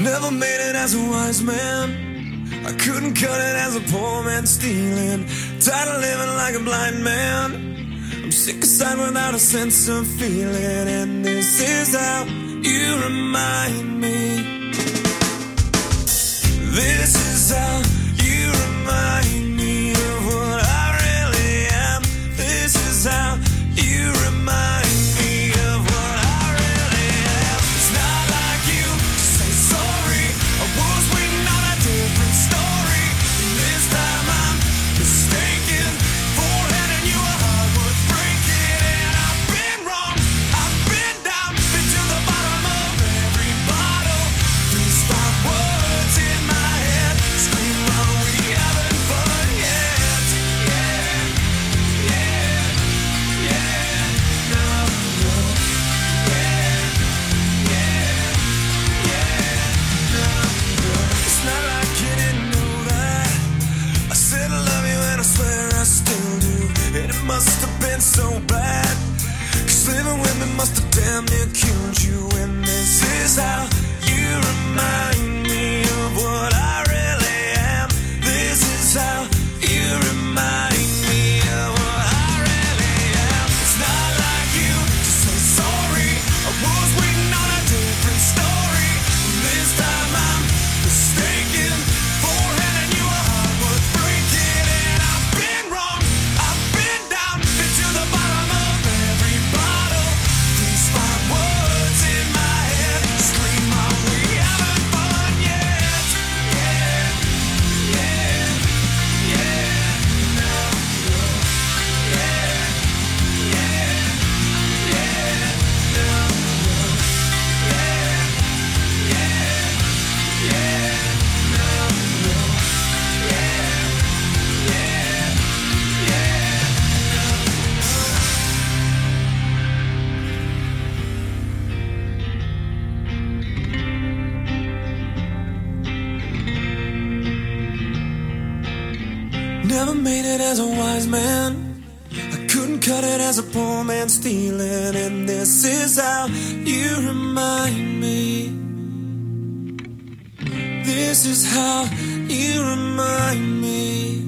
Never made it as a wise man. I couldn't cut it as a poor man stealing. Tired of living like a blind man. I'm sick aside without a sense of feeling. And this is how you remind me. This is how you remind me of what I really am. This is how you remind me of what I really am. It's not like you to say sorry. I was waiting on a different story. And this time I'm mistaken for handing you a heart worth breaking. And I've been wrong, I've been down, been to the bottom of every bottle. These five words in my head scream, are we having fun yet? Yeah, yeah, yeah, no, no. Yeah, yeah, yeah, no, no. It's not like you didn't know that I said I love you and I swear I still do. And it must have been so bad, 'cause living with me must have damn near killed you. And this is how you remind me of what I really am. This is how you remind me of what I really am. It's not like you to say sorry. I was waiting on a different story. This time I'm mistaken for handing you a heart worth breaking. And I've been wrong, I've been down, been to the bottom of every bottle. These five words in my head scream, are we having fun yet? Yeah, yeah, yeah, no, no. Yeah, yeah, yeah, no, no. Yeah, yeah, yeah, no, no. Yeah, yeah, yeah, Never made it as a wise man. I couldn't cut it as a poor man stealing. And this is how you remind me. This is how you remind me.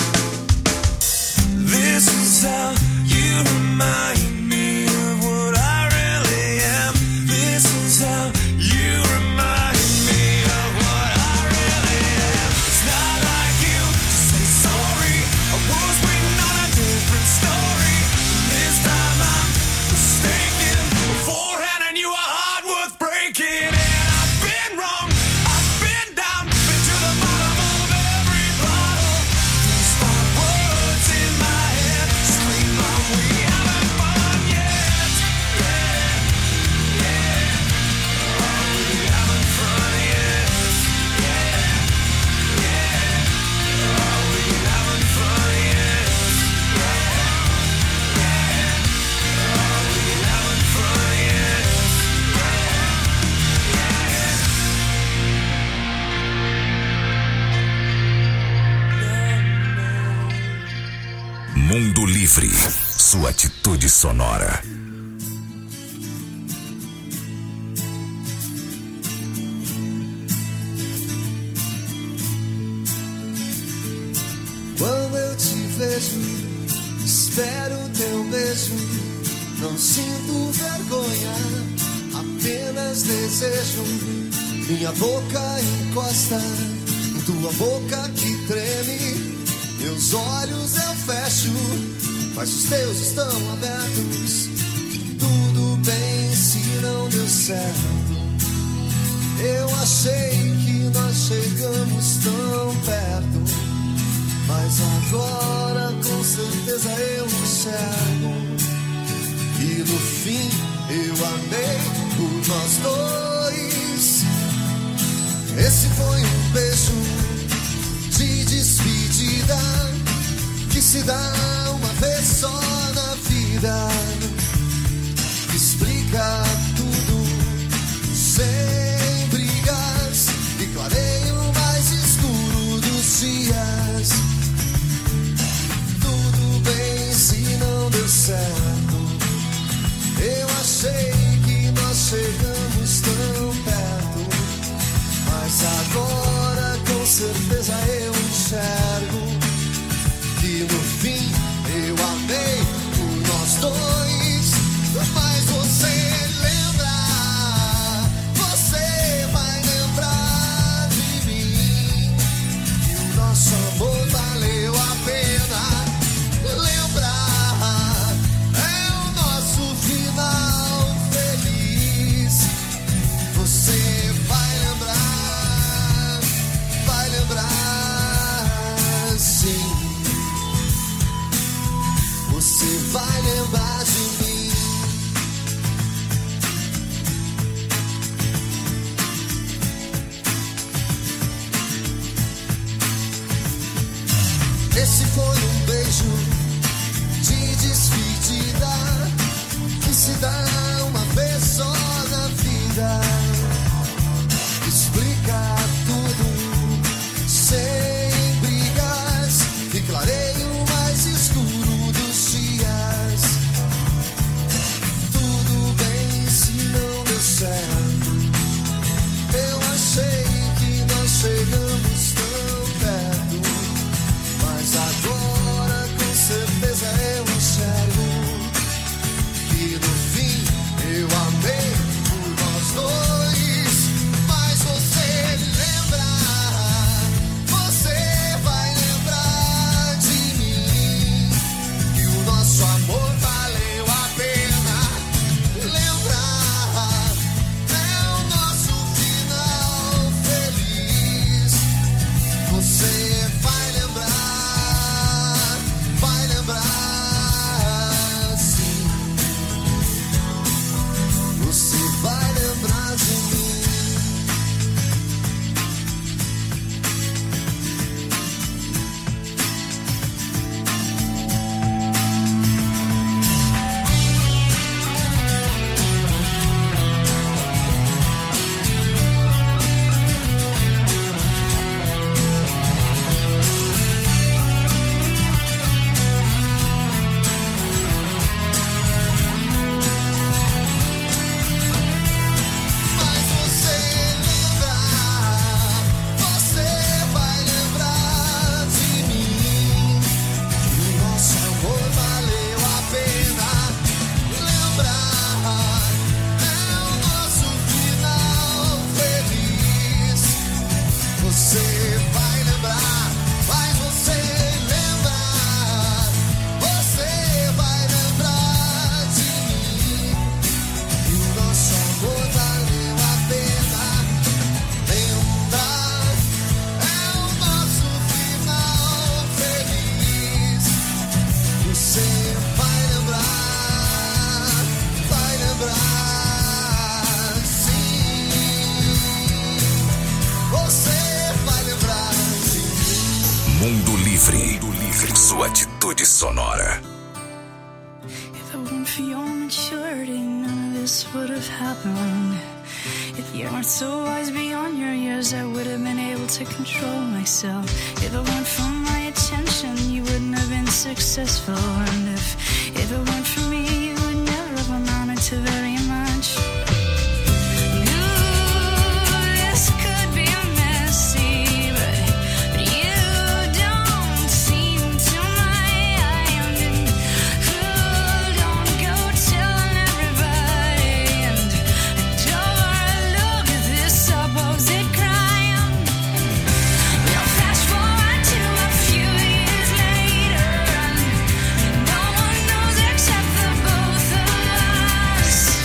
This is how you remind me of what I really am. This is how you remind me of what I really am. It's not like you to say sorry. I was waiting on a different story. This time I'm mistaken for handing you a heart worth breaking. And I've been wrong, I've been down, been to the bottom of every bottle. These five words in my head scream, are we having fun yet? Yeah, yeah. Are we having fun yet? Yeah, yeah. Are we having fun yet? Yeah, yeah. Are we having fun yet? Mundo Livre, sua atitude sonora. Quando eu te vejo, espero teu beijo. Não sinto vergonha, apenas desejo. Minha boca encosta em tua boca que treme. Meus olhos eu fecho, mas os teus estão abertos. Tudo bem se não deu certo. Eu achei que nós chegamos tão perto, mas agora com certeza eu enxergo. E no fim eu amei por nós dois. Esse foi um beijo de despedida que se dá uma vez só na vida. Explica tudo sem brigas e clareia o mais escuro dos dias. Tudo bem se não deu certo. Eu achei que nós chegamos tão perto, você vai lembrar de mim. Esse foi um beijo de despedida que se dá uma vez só na vida. Explica tudo sem brigas e clareia o mais escuro dos dias. Tudo bem se não deu certo. Eu achei que nós chegamos tão perto, mas agora com certeza eu enxergo que no fim eu amei por nós dois. Mas você lembra, você vai lembrar de mim, que o nosso amor valeu a pena. Lembrar é o nosso final feliz. Você vai lembrar sim. Você vai lembrar de mim. Mas você vai lembrar de mim, que o nosso amor valeu a pena. Lembrar é o nosso final feliz. Você vai lembrar, mas você vai lembrar de mim, que o nosso amor valeu a pena. Lembrar é o nosso final feliz. Você vai lembrar sim. Você vai lembrar de mim. Mundo Livre. Sua atitude sonora. If it weren't for your maturity, none of this would have happened. If you weren't so wise beyond your years, I would have been able to control myself. If it weren't for my attention, you wouldn't have been successful. And if it weren't for me, you would never have amounted to very much. This could be messy, but you don't seem to mind. And don't go telling everybody. And don't look at this supposed crime. Now fast forward to a few years later, and no one knows except the both of us.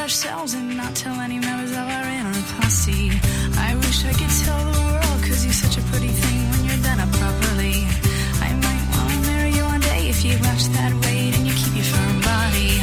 ourselves and not tell any members of our inner posse. I wish I could tell the world, cause you're such a pretty thing when you're done up properly. I might wanna marry you one day if you watch that weight and you keep your firm body.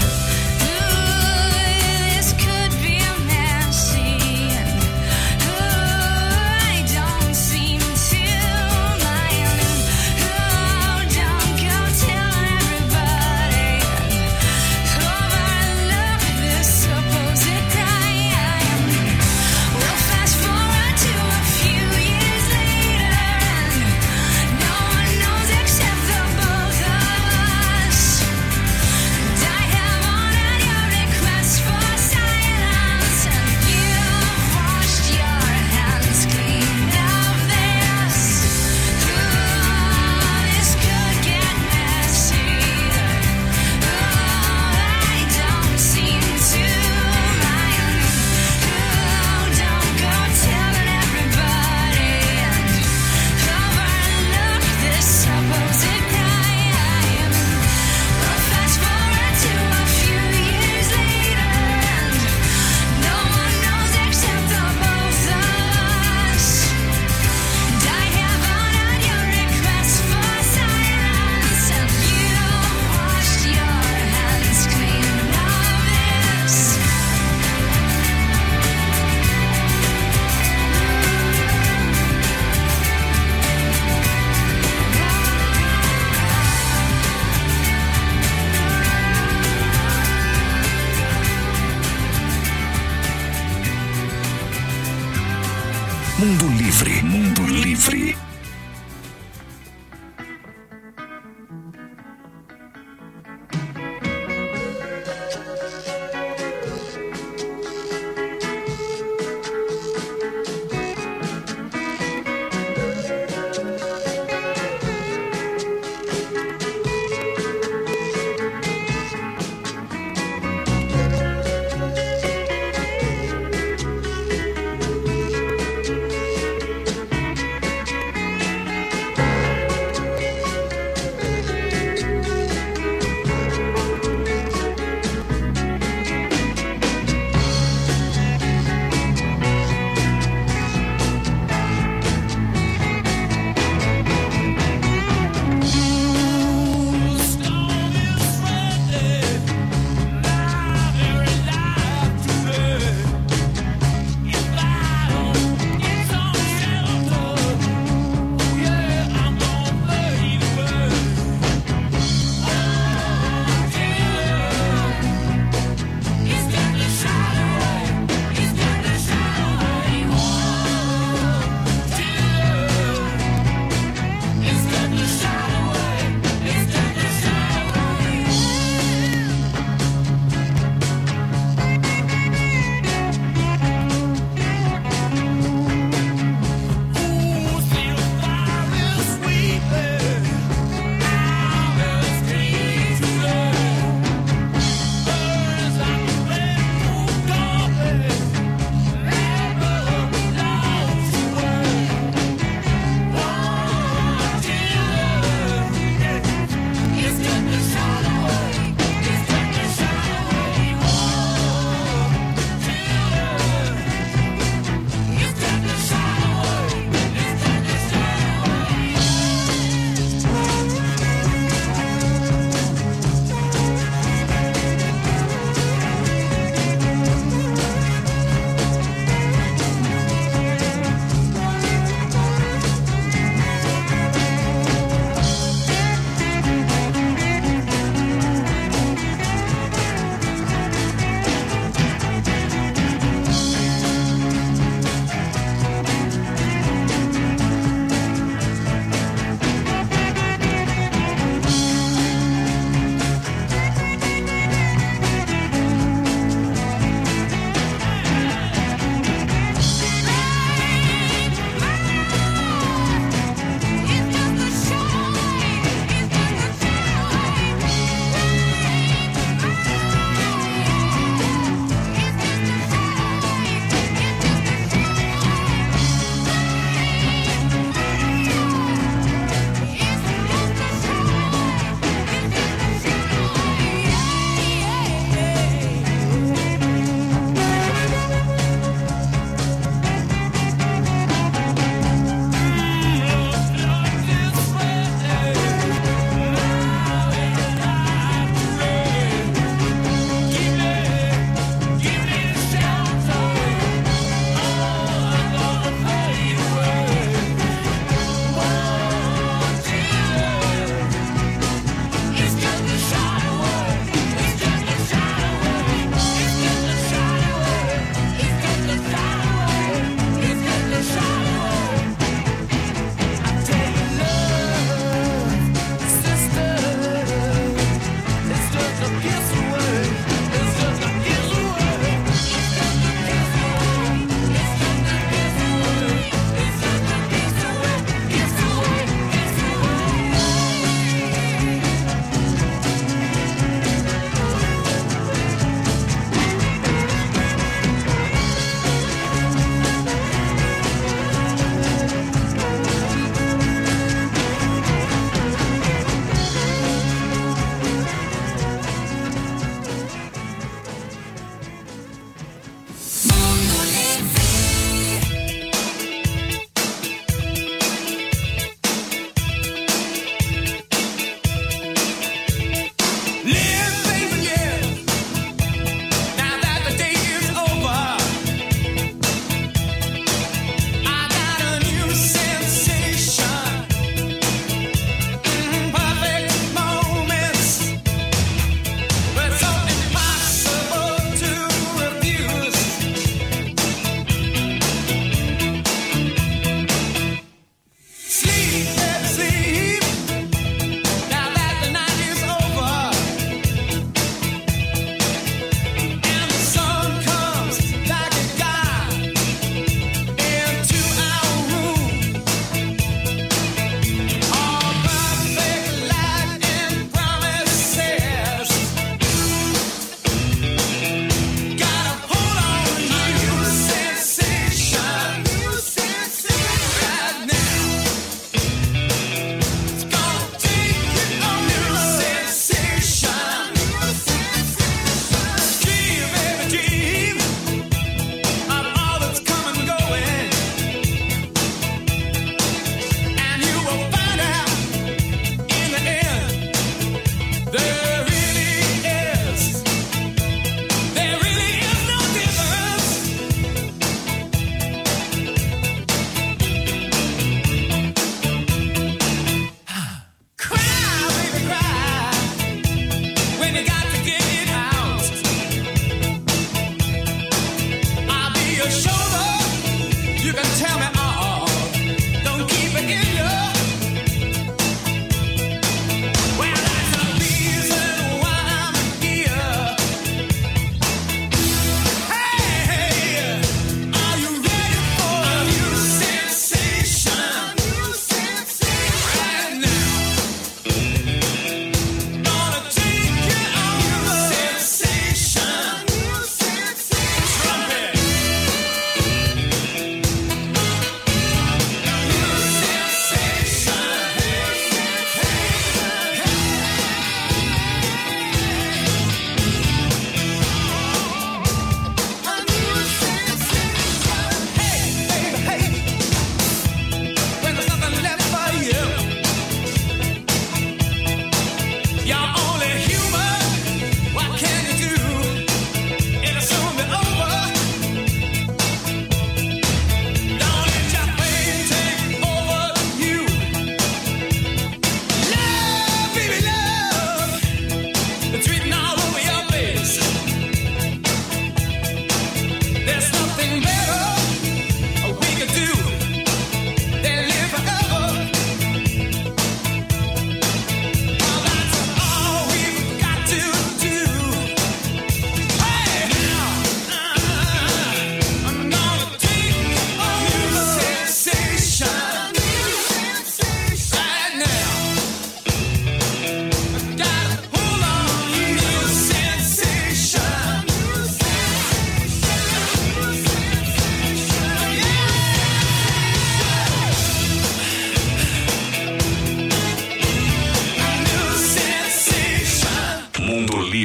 Mundo Livre, Mundo Livre.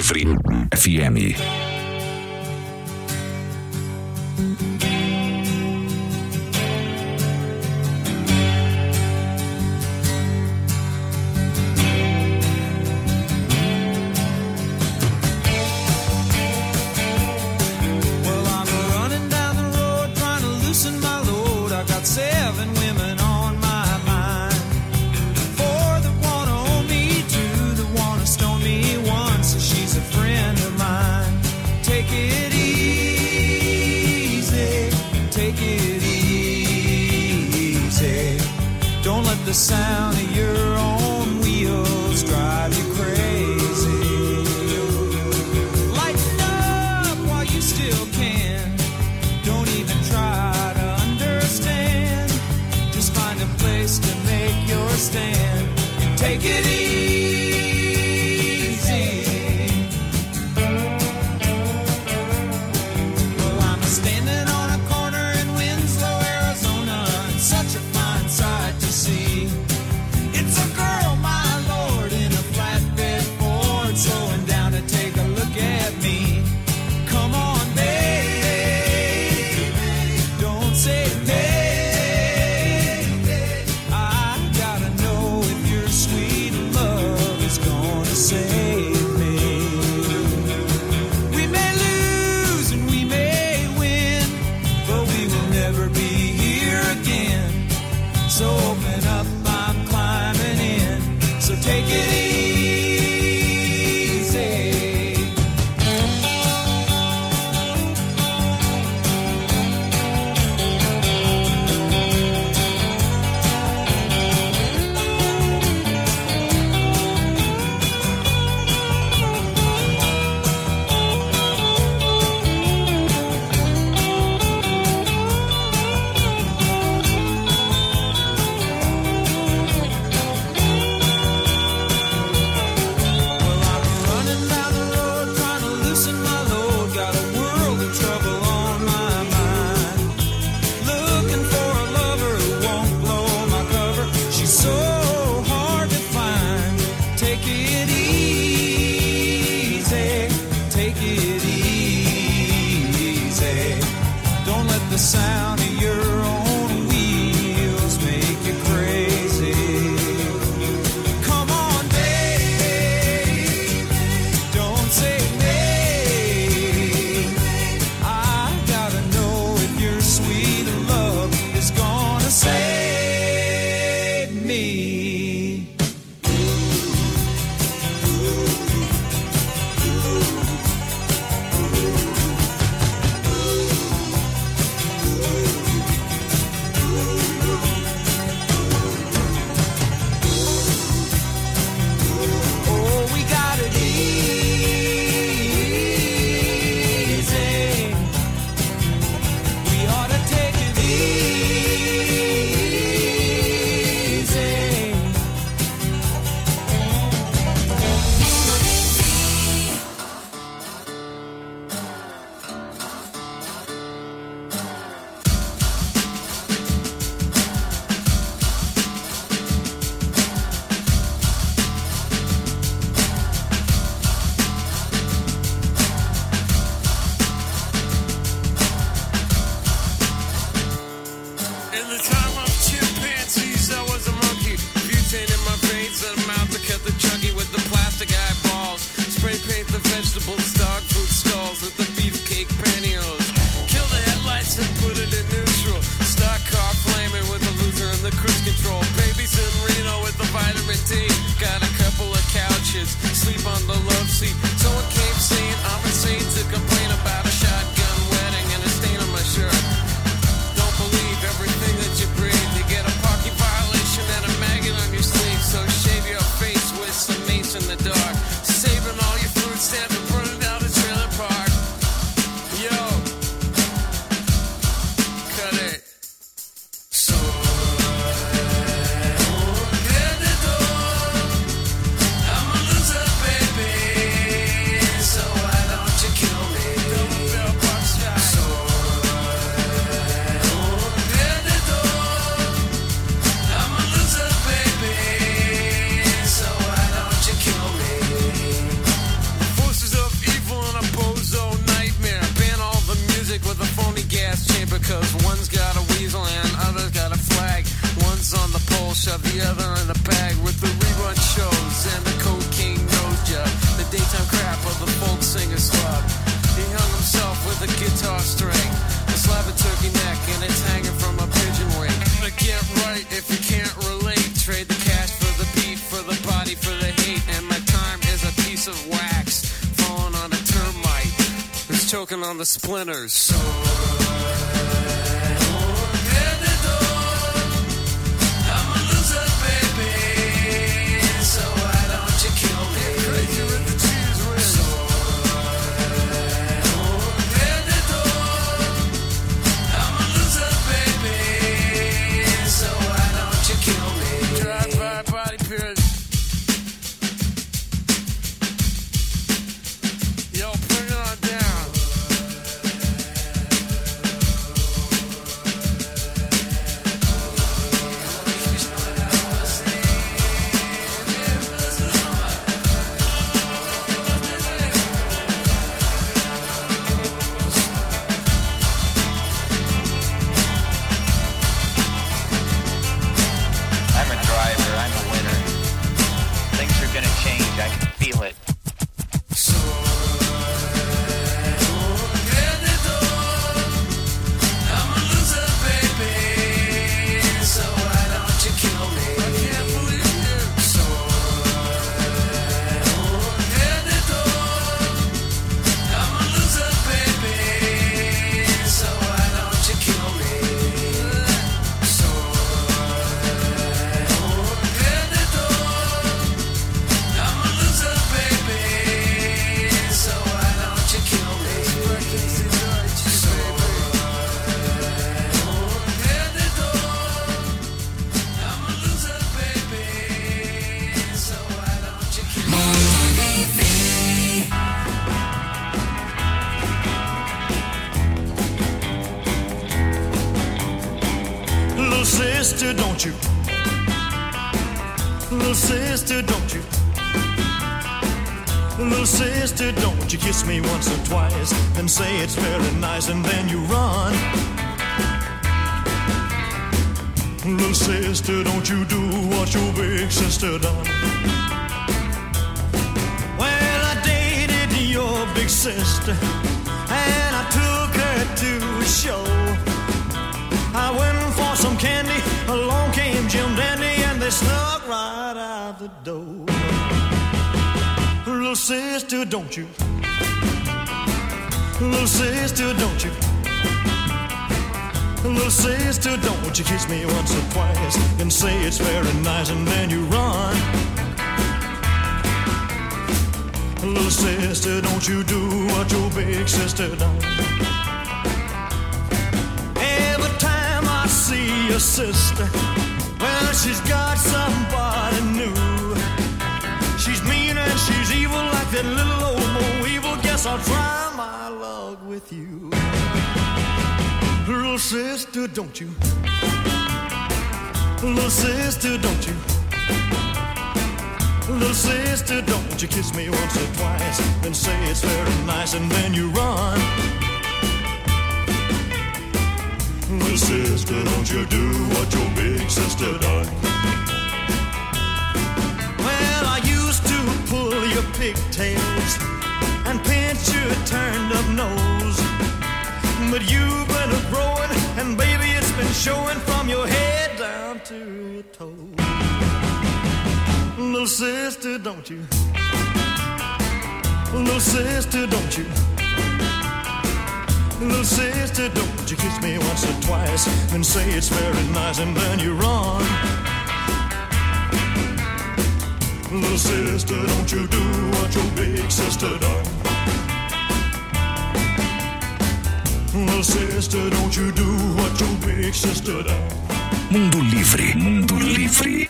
Livre FM. The sound of your own wheels drive you crazy. Lighten up while you still can. Don't even try to understand. Just find a place to make your stand and take it easy. Well, I'm standing on a corner in Winslow, Arizona, and such a fine sight to see. It's a girl, my lord, in a flatbed Ford, slowing down to take a look at me. Come on, baby, don't say baby. I gotta know if your sweet love is gonna save me. We may lose and we may win, but we will never be here again. So open up, I'm climbing in, so take it easy. Well, I'm running down the road trying to loosen my load. Got a world of trouble on my mind. Looking for a lover who won't blow my cover. She's so hard to find. Take it easy. Take it easy. Don't let the sound of your own wheels make you crazy. Come on, baby, don't say nay. I gotta know if your sweet love is gonna save me. Oh, we got it easy. We ought to take it easy. together in a bag with the rerun shows and the cocaine nose job, the daytime crap of the folk singer's club. He hung himself with a guitar string, a slab of turkey neck, and it's hanging from a pigeon wing. But get right if you can't relate. Trade the cash for the beat, for the body, for the hate. And my time is a piece of wax falling on a termite who's choking on the splinters. So sister, don't you? Little sister, don't you? Little sister, don't you kiss me once or twice and say it's very nice and then you run. Little sister, don't you do what your big sister done. Well, I dated your big sister and I took her to a show. I went for some candy, along came Jim Dandy, and they snuck right out the door. Little sister, don't you? Little sister, don't you? Little sister, don't you kiss me once or twice and say it's very nice and then you run. Little sister, don't you do what your big sister done. See your sister, well, she's got somebody new. She's mean and she's evil like that little old Mo Evil. Guess I'll try my luck with you. Little sister, don't you? Little sister, don't you? Little sister, don't you kiss me once or twice and say it's very nice and then you run. Little sister, don't you do what your big sister done. Well, I used to pull your pigtails and pinch your turned up nose, but you've been growing and baby it's been showing from your head down to your toes. Little sister, don't you? Little sister, don't you? Little sister, don't you kiss me once or twice and say it's very nice and then you run. Little sister, don't you do what your big sister done. Little sister, don't you do what your big sister done. Mundo Livre, Mundo Livre.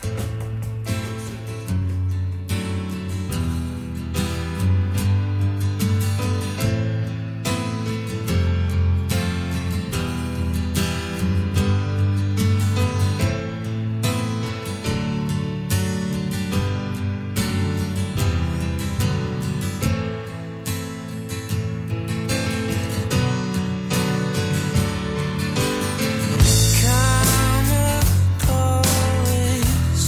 Chemicals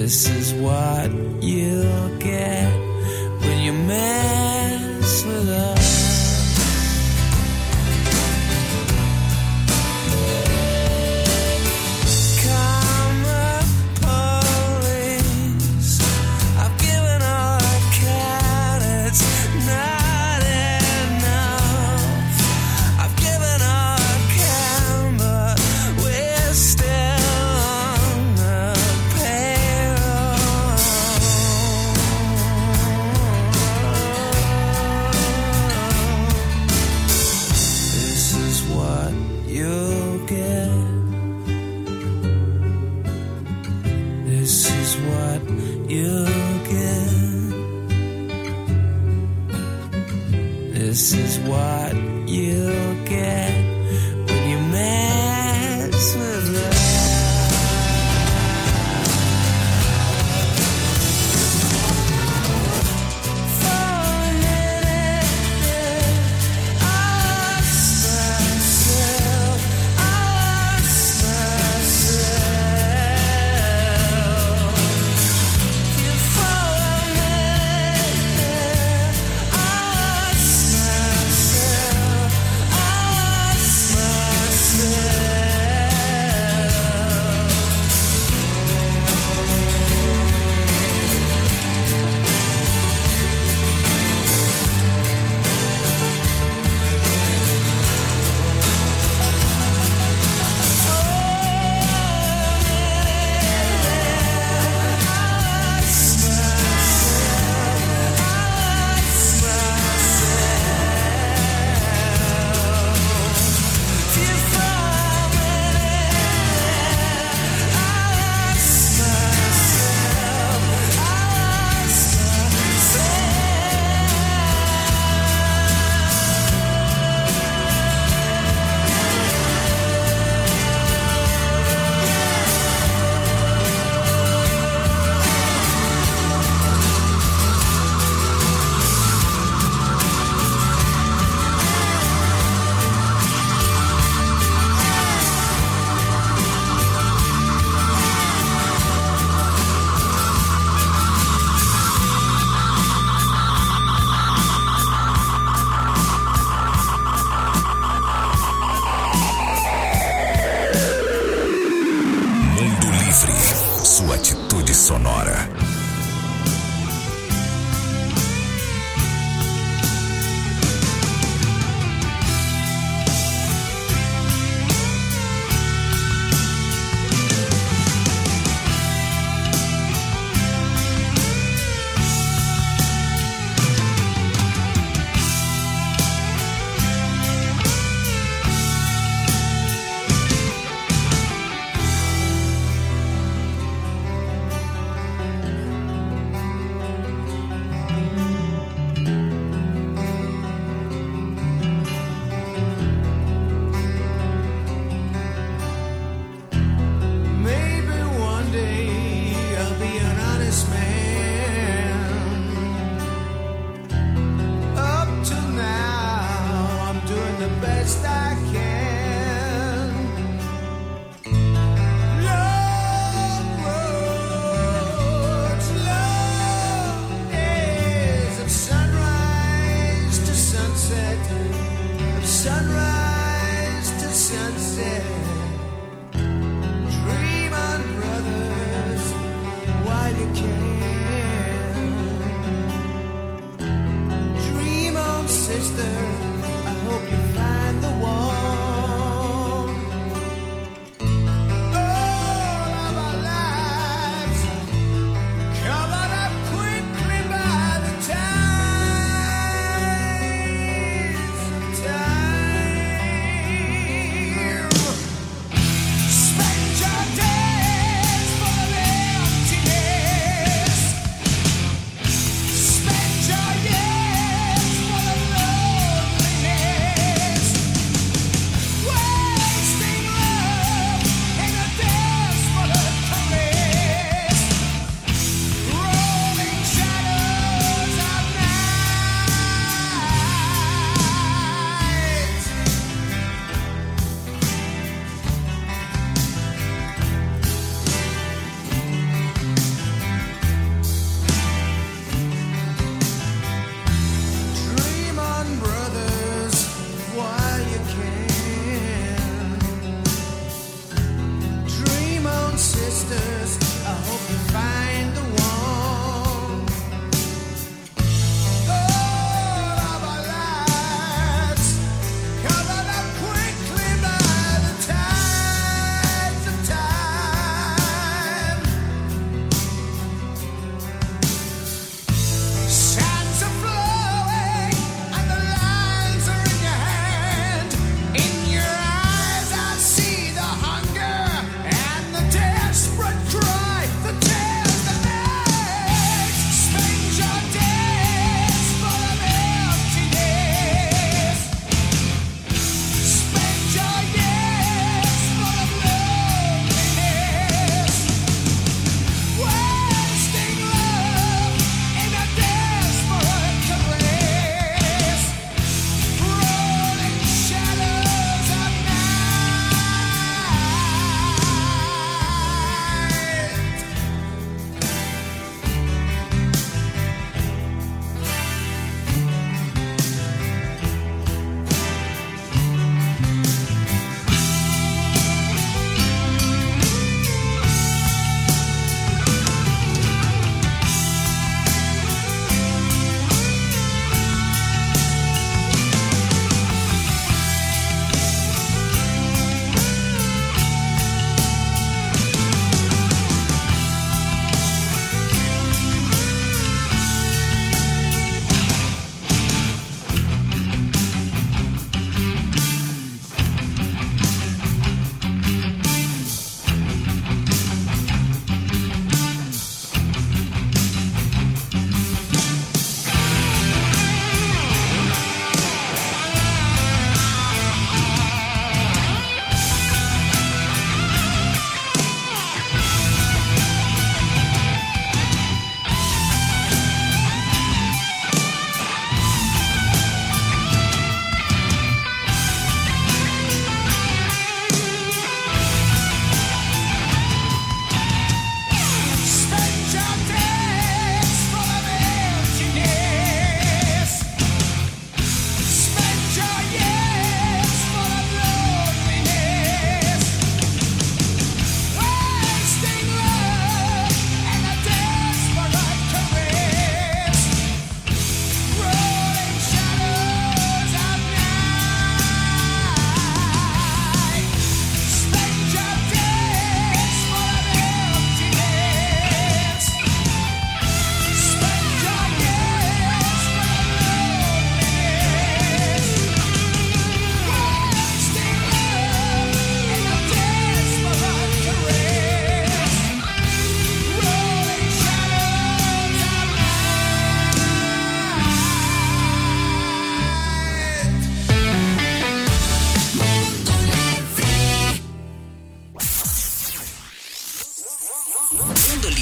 This is what you'll get when you mess with us. This is what you'll get when you mess with love. Sonora.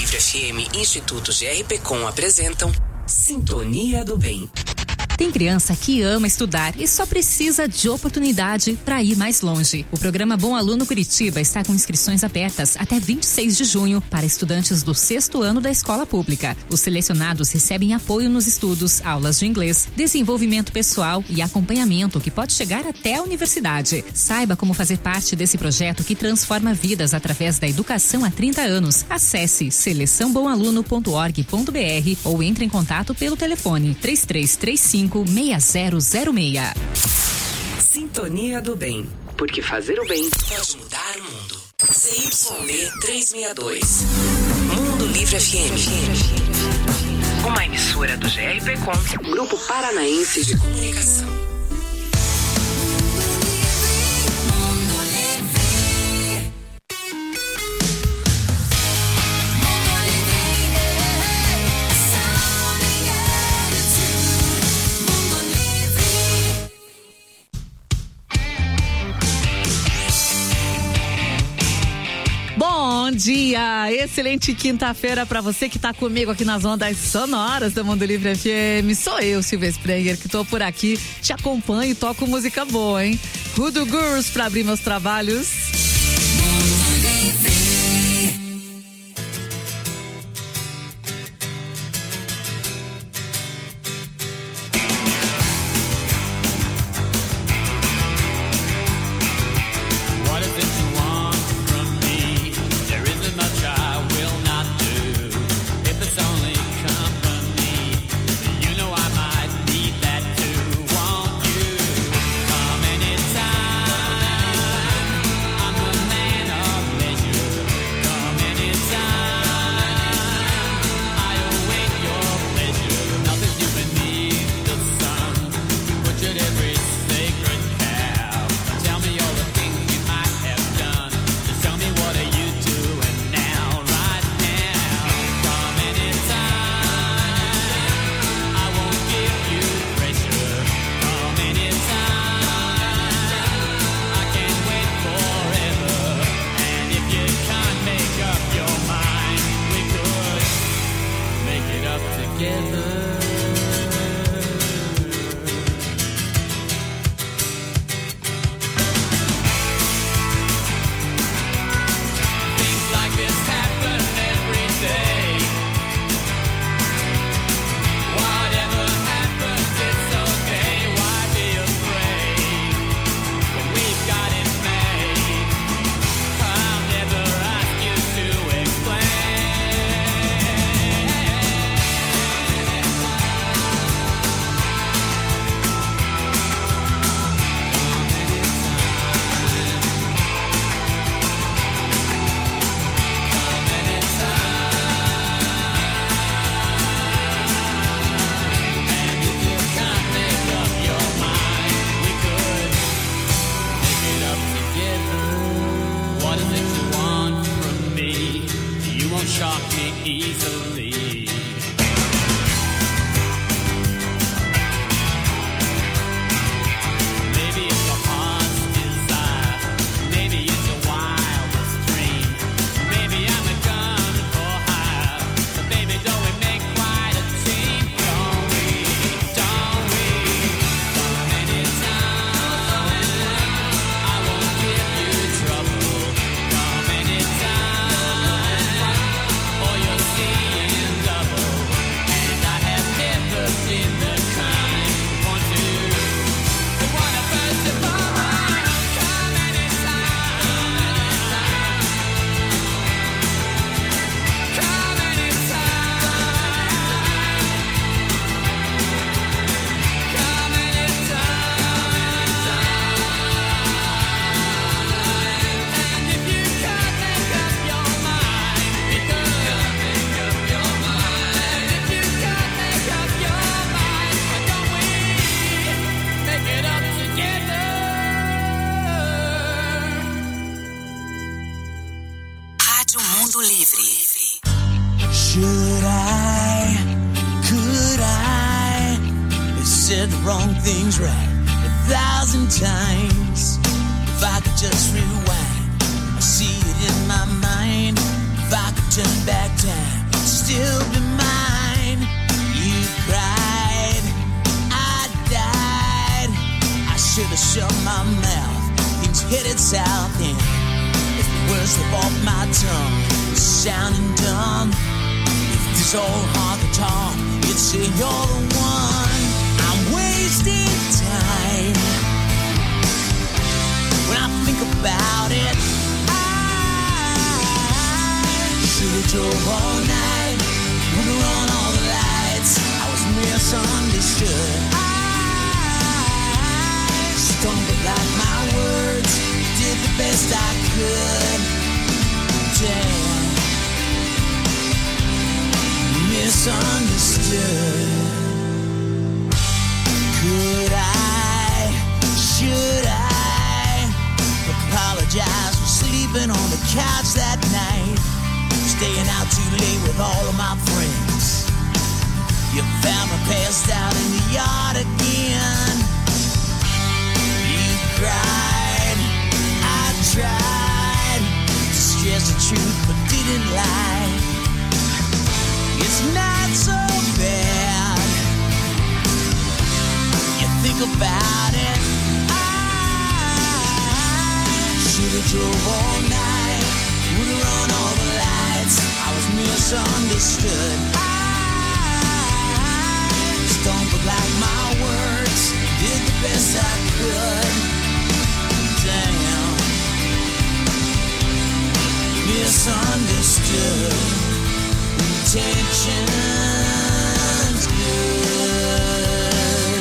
Livre FM e Instituto GRPcom apresentam Sintonia do Bem. Tem criança que ama estudar e só precisa de oportunidade para ir mais longe. O programa Bom Aluno Curitiba está com inscrições abertas até 26 de junho para estudantes do 6º ano da escola pública. Os selecionados recebem apoio nos estudos, aulas de inglês, desenvolvimento pessoal e acompanhamento que pode chegar até a universidade. Saiba como fazer parte desse projeto que transforma vidas através da educação há 30 anos. Acesse seleçãobomaluno.org.br ou entre em contato pelo telefone 3335 6006. Sintonia do Bem, porque fazer o bem pode mudar o mundo. CYB 362, Mundo Livre FM, uma emissora do GRPcom, Grupo Paranaense de Comunicação. Bom dia, excelente quinta-feira para você que tá comigo aqui nas ondas sonoras do Mundo Livre FM. Sou eu, Silvia Sprenger, que tô por aqui, te acompanho e toco música boa, hein? Hoodoo Girls pra abrir meus trabalhos. Said the wrong things right 1,000 times. If I could just rewind, I see it in my mind. If I could turn back time, still be mine. You cried, I died. I should have shut my mouth. Things headed south and it's the words slip off my tongue, sounding dumb. If this old heart could talk, it'd say you're the one. I'm wasting time. When I think about it, should've drove all night, would've run all the lights. I was misunderstood. I stumbled like my words, did the best I could. Damn, misunderstood. Could I, should I apologize for sleeping on the couch that night? Staying out too late with all of my friends. You found me passed out in the yard again. You cried, I tried to stress the truth but didn't lie. It's not so bad. You think about it. I should've drove all night, would've run all the lights. I was misunderstood. I stumbled like my words, did the best I could. Damn, misunderstood. Intentions good.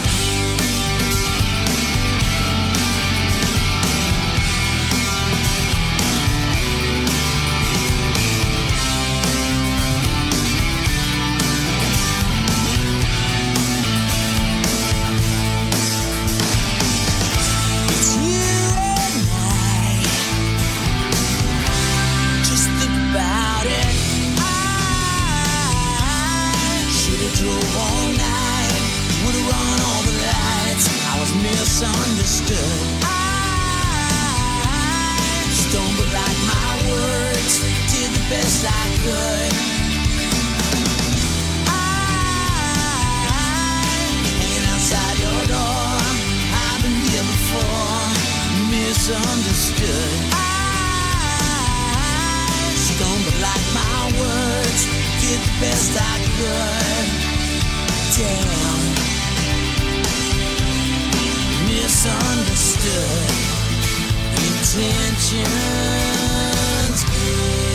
It's you and I. Just think about it. Drove all night, would've run all the lights. I was misunderstood. I stumbled like my words, did the best I could. Hanging outside your door, I've been here before. Misunderstood. I stumbled like my words, did the best I could. Damn, misunderstood. Intentions good.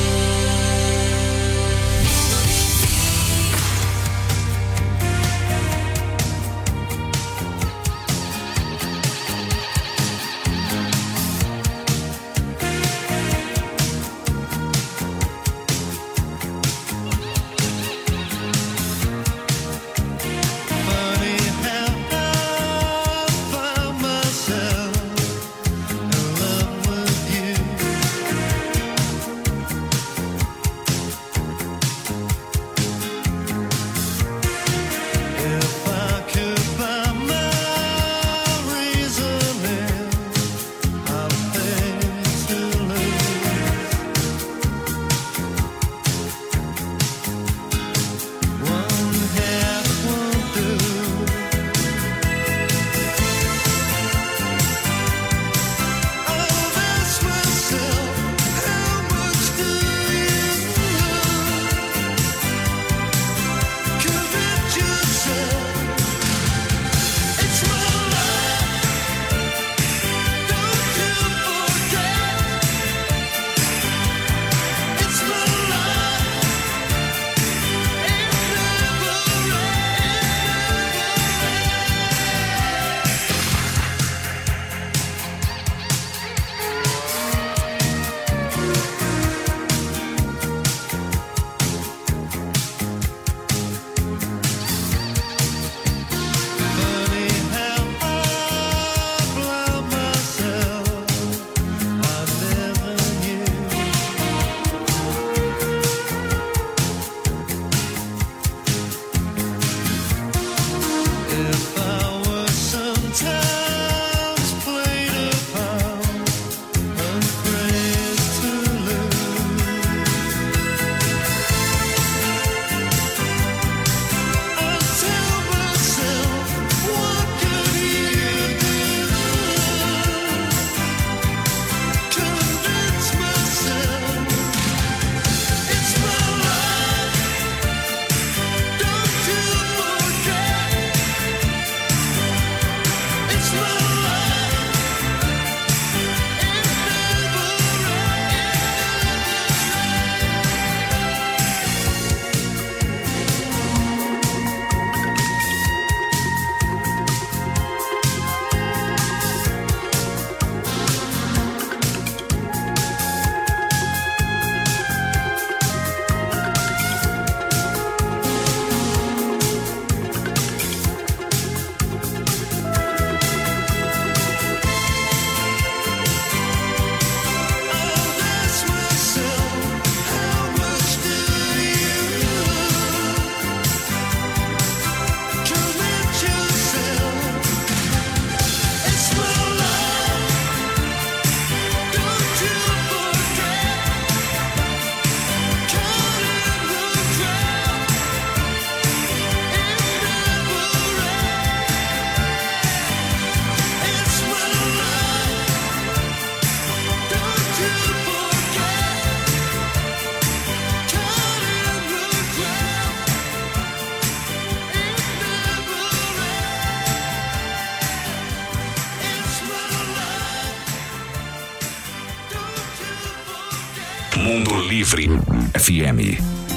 Mundo Livre FM.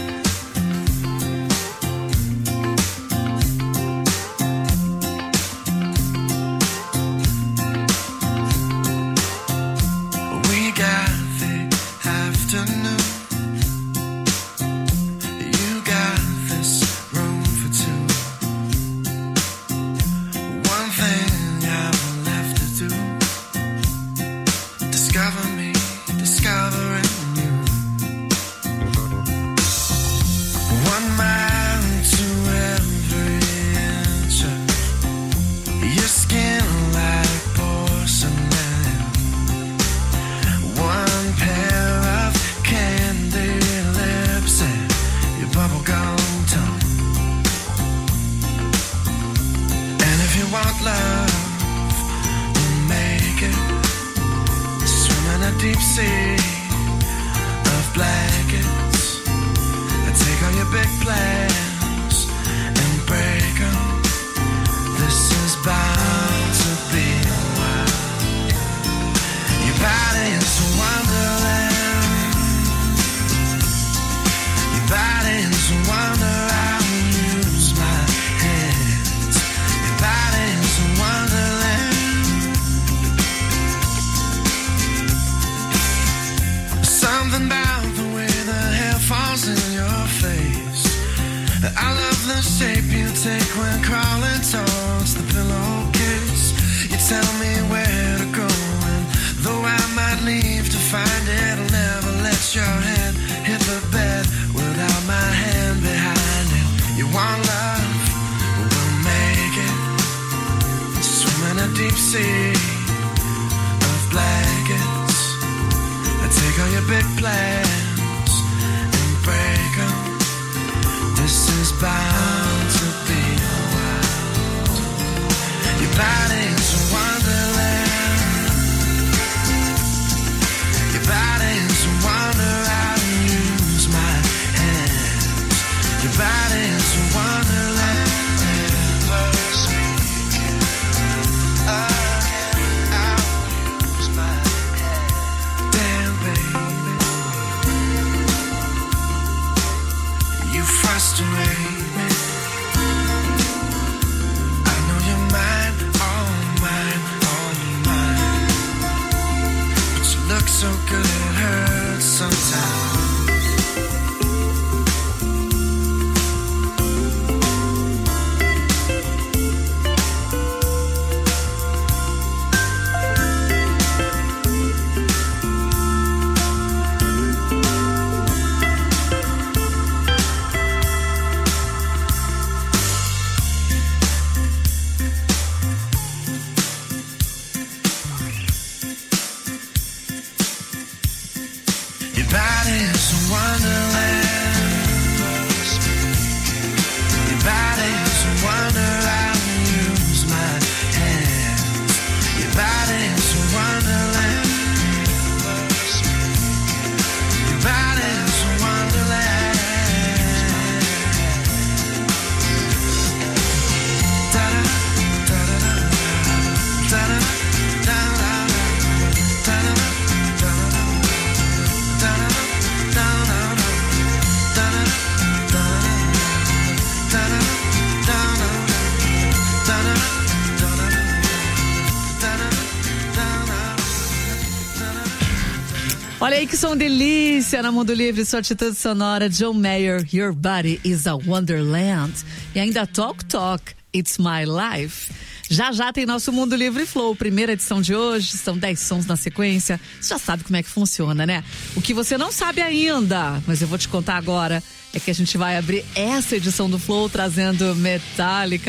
Olha aí que som delícia na Mundo Livre, sua atitude sonora, John Mayer, Your Body is a Wonderland. E ainda Talk Talk, It's My Life. Já já tem nosso Mundo Livre Flow, primeira edição de hoje, são 10 sons na sequência. Você já sabe como é que funciona, né? O que você não sabe ainda, mas eu vou te contar agora, é que a gente vai abrir essa edição do Flow trazendo Metallica.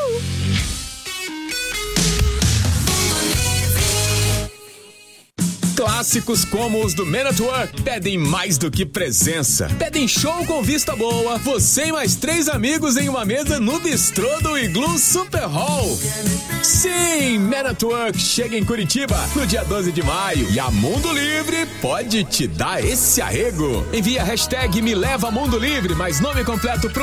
Clássicos como os do Man at Work pedem mais do que presença. Pedem show com vista boa, você e mais 3 amigos em uma mesa no bistrô do Iglu Super Hall. Sim, Man at Work chega em Curitiba no dia 12 de maio e a Mundo Livre pode te dar esse arrego. Envia a hashtag Me Leva Mundo Livre, mais nome completo pro